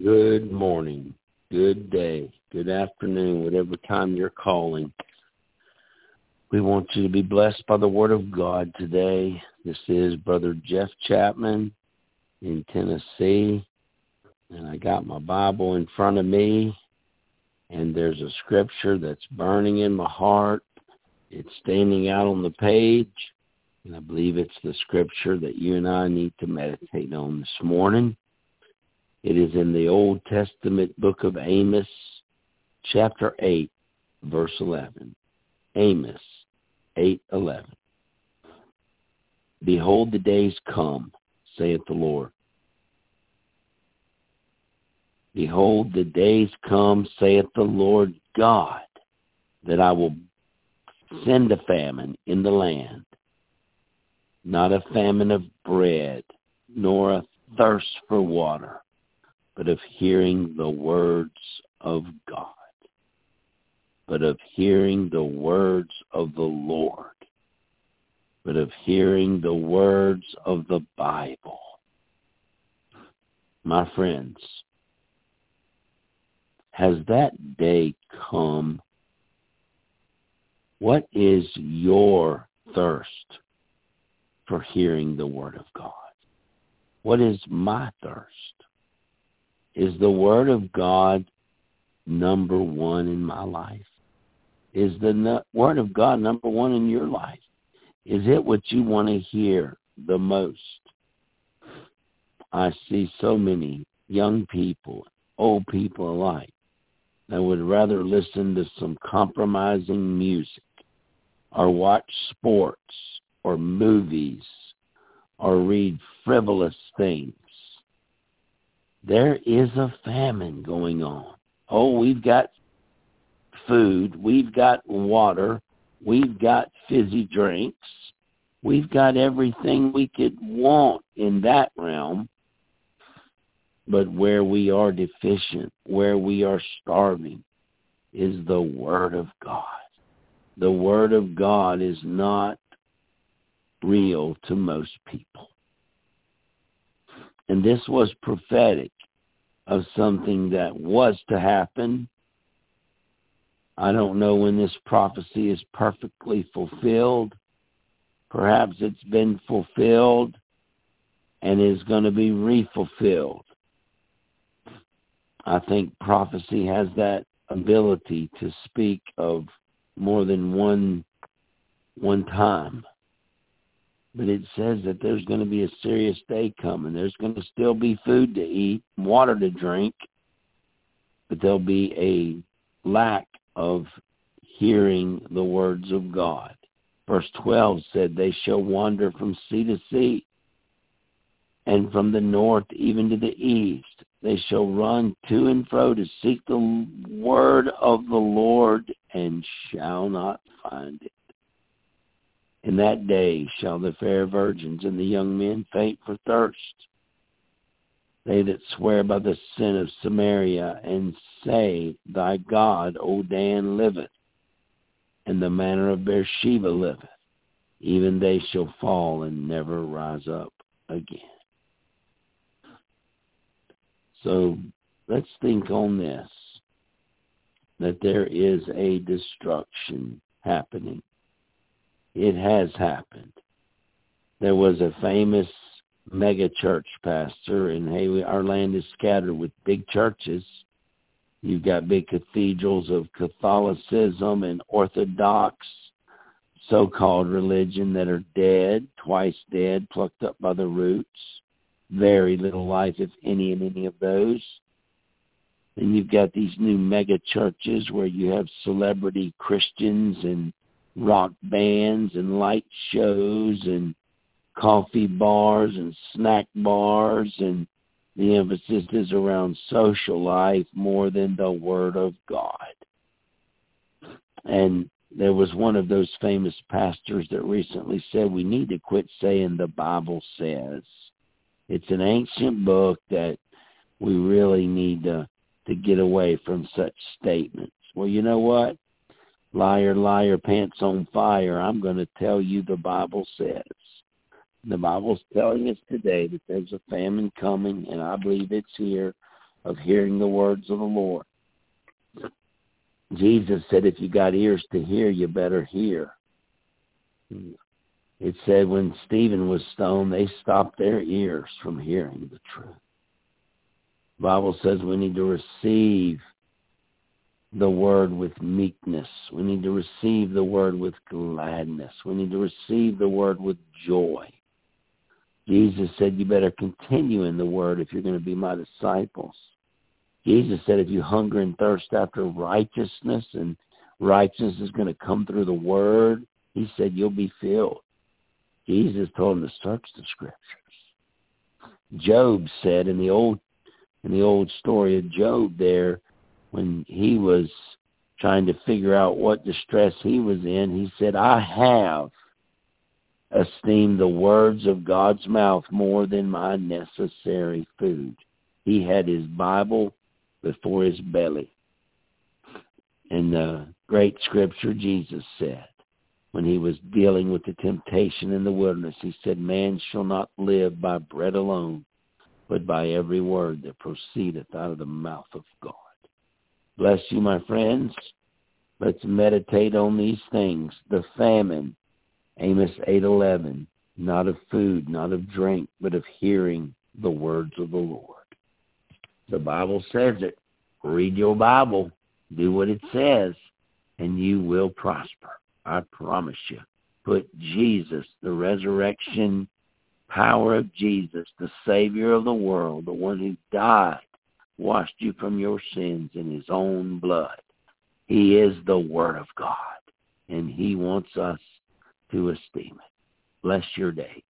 Good morning, good day, good afternoon, whatever time you're calling. We want you to be blessed by the Word of God today. This is Brother Jeff Chapman in Tennessee, and I got my Bible in front of me, and there's a scripture that's burning in my heart. It's standing out on the page, and I believe it's the scripture that you and I need to meditate on this morning. It is in the Old Testament book of Amos, chapter 8, verse 11. Amos 8:11. Behold, the days come, saith the Lord. Behold, the days come, saith the Lord God, that I will send a famine in the land, not a famine of bread, nor a thirst for water, but of hearing the words of God, but of hearing the words of the Lord, but of hearing the words of the Bible. My friends, has that day come? What is your thirst for hearing the Word of God? What is my thirst? Is the Word of God number one in my life? Is the Word of God number one in your life? Is it what you want to hear the most? I see so many young people, old people alike, that would rather listen to some compromising music or watch sports or movies or read frivolous things. There is a famine going on. Oh, we've got food, we've got water, we've got fizzy drinks, we've got everything we could want in that realm. But where we are deficient, where we are starving, is the Word of God. The Word of God is not real to most people. And this was prophetic of something that was to happen. I don't know when this prophecy is perfectly fulfilled. Perhaps it's been fulfilled and is going to be refulfilled. I think prophecy has that ability to speak of more than one time. But it says that there's going to be a serious day coming. There's going to still be food to eat, water to drink, but there'll be a lack of hearing the words of God. Verse 12 said, they shall wander from sea to sea, and from the north even to the east. They shall run to and fro to seek the word of the Lord, and shall not find it. In that day shall the fair virgins and the young men faint for thirst. They that swear by the sin of Samaria, and say, thy God, O Dan, liveth, and the manner of Beersheba liveth, even they shall fall and never rise up again. So let's think on this, that there is a destruction happening. It has happened. There was a famous mega church pastor, and hey, our land is scattered with big churches. You've got big cathedrals of Catholicism and Orthodox so-called religion that are dead, twice dead, plucked up by the roots. Very little life, if any, in any of those. And you've got these new mega churches where you have celebrity Christians and rock bands and light shows and coffee bars and snack bars, and the emphasis is around social life more than the Word of God. And there was one of those famous pastors that recently said we need to quit saying the Bible says. It's an ancient book that we really need to get away from such statements. Well, you know what? Liar, liar, pants on fire. I'm going to tell you the Bible says. The Bible's telling us today that there's a famine coming, and I believe it's here. of hearing the words of the Lord. Jesus said, if you got ears to hear, you better hear. It said when Stephen was stoned, they stopped their ears from hearing the truth. The Bible says we need to receive the word with meekness. We need to receive the word with gladness. We need to receive the word with joy. Jesus said you better continue in the word if you're going to be my disciples. Jesus said if you hunger and thirst after righteousness, and righteousness is going to come through the word, he said you'll be filled. Jesus told him to search the scriptures. Job said in the old story of Job there, when he was trying to figure out what distress he was in, he said, I have esteemed the words of God's mouth more than my necessary food. He had his Bible before his belly. In the great scripture, Jesus said, when he was dealing with the temptation in the wilderness, he said, man shall not live by bread alone, but by every word that proceedeth out of the mouth of God. Bless you, my friends. Let's meditate on these things. The famine, Amos 8:11, not of food, not of drink, but of hearing the words of the Lord. The Bible says it. Read your Bible. Do what it says, and you will prosper. I promise you. Put Jesus, the resurrection power of Jesus, the Savior of the world, the one who died, washed you from your sins in his own blood. He is the Word of God, and he wants us to esteem it. Bless your day.